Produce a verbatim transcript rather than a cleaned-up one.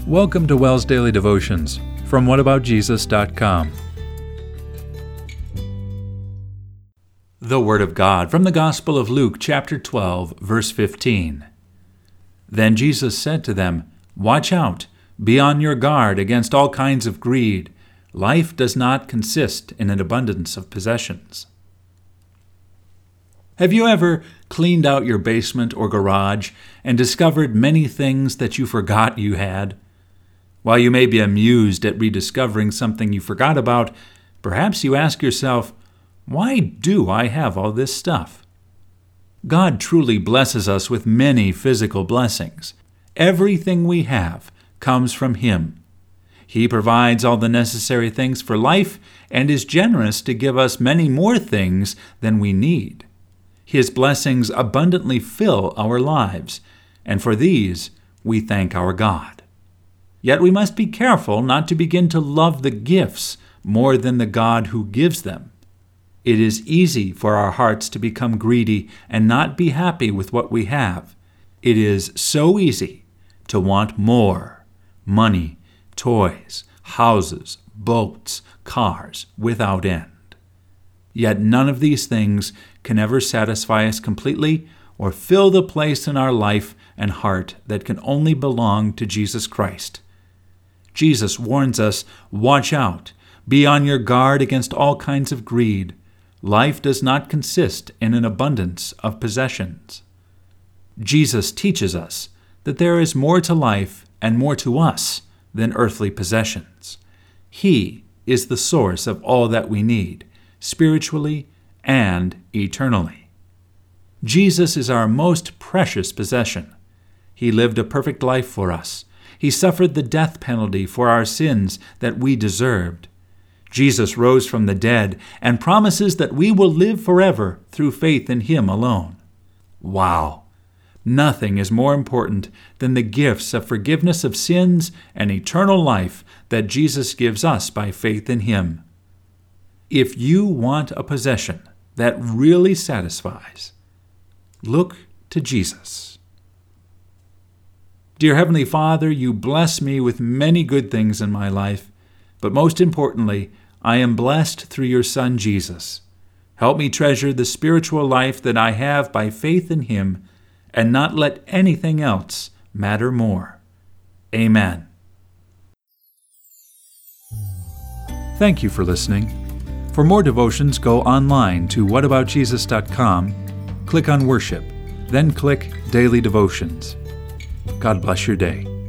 Welcome to Wells Daily Devotions from what about jesus dot com. The Word of God from the Gospel of Luke, chapter twelve, verse fifteen. Then Jesus said to them, "Watch out, be on your guard against all kinds of greed. Life does not consist in an abundance of possessions." Have you ever cleaned out your basement or garage and discovered many things that you forgot you had? While you may be amused at rediscovering something you forgot about, perhaps you ask yourself, why do I have all this stuff? God truly blesses us with many physical blessings. Everything we have comes from Him. He provides all the necessary things for life and is generous to give us many more things than we need. His blessings abundantly fill our lives, and for these we thank our God. Yet we must be careful not to begin to love the gifts more than the God who gives them. It is easy for our hearts to become greedy and not be happy with what we have. It is so easy to want more: money, toys, houses, boats, cars, without end. Yet none of these things can ever satisfy us completely or fill the place in our life and heart that can only belong to Jesus Christ. Jesus warns us, watch out, be on your guard against all kinds of greed. Life does not consist in an abundance of possessions. Jesus teaches us that there is more to life and more to us than earthly possessions. He is the source of all that we need, spiritually and eternally. Jesus is our most precious possession. He lived a perfect life for us. He suffered the death penalty for our sins that we deserved. Jesus rose from the dead and promises that we will live forever through faith in Him alone. Wow! Nothing is more important than the gifts of forgiveness of sins and eternal life that Jesus gives us by faith in Him. If you want a possession that really satisfies, look to Jesus. Dear Heavenly Father, you bless me with many good things in my life, but most importantly, I am blessed through your Son, Jesus. Help me treasure the spiritual life that I have by faith in Him and not let anything else matter more. Amen. Thank you for listening. For more devotions, go online to what about jesus dot com, click on Worship, then click Daily Devotions. God bless your day.